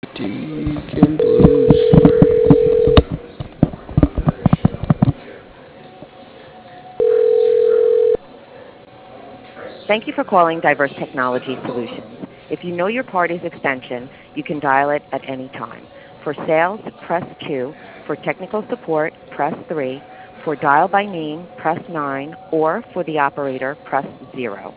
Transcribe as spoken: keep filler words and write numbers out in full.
Deacon Blues. Thank you for calling Diverse Technology Solutions. If you know your party's extension, you can dial it at any time. For sales, press two. For technical support, press three. For dial by name, press nine. Or for the operator, press zero.